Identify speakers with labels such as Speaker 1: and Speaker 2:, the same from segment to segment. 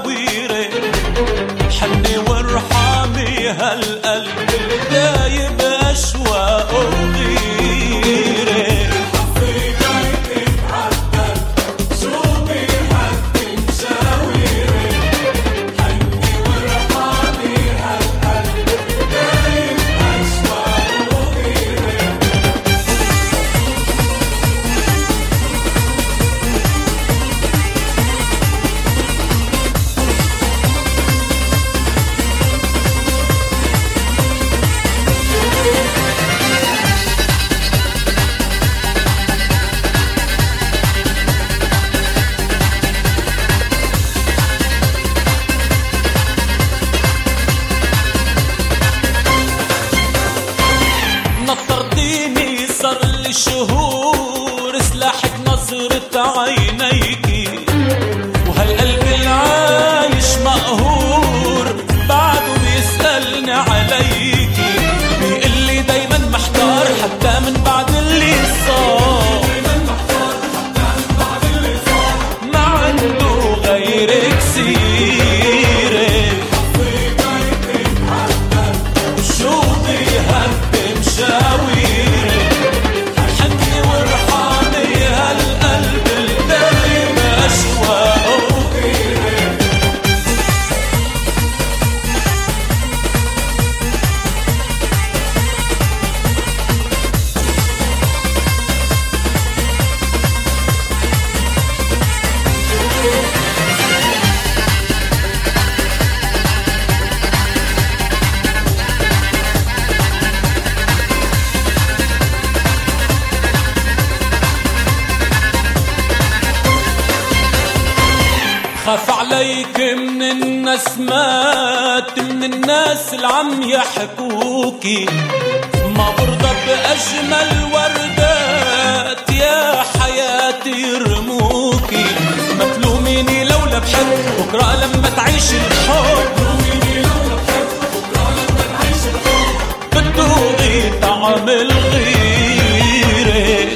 Speaker 1: مشاويري، حني وارحمي هالقلب الدايب أشواق وغيري. نطرتيني صار لي شهور، سلاحك نظرة عينيكي، وهالقلب العايش مقهور بعده بيسألني عليكي، بيقلي دايما محتار حتى من بعد اللي صار، ما عنده غيرك سيرة. شو بيهدم مشاويري، حني وارحمي هالقلب الدايب أشواق وغيري. خاف عليك من النسمات، من الناس اللي عم يحكوكي، ما برضى بأجمل وردات يا حياتي يرموكي. ما تلوميني لولا بحب بكرة لما تعيش الحب، بتذوقي طعم الغيرة.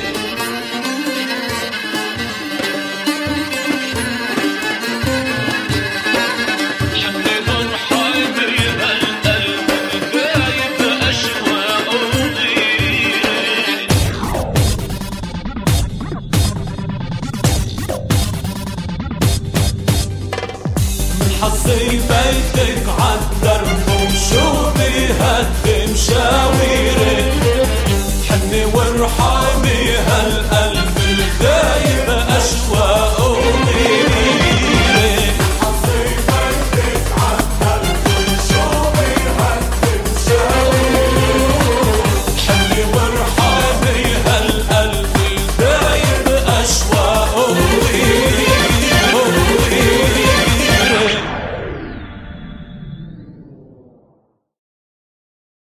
Speaker 1: حظي بيتك عالدرب وشو بيهدم مشاويري، حني وارحمي هالقلب الدايب أشواق وغيري. حظي بيتك عالدرب وشو بيهدم مشاويري، حني وارحمي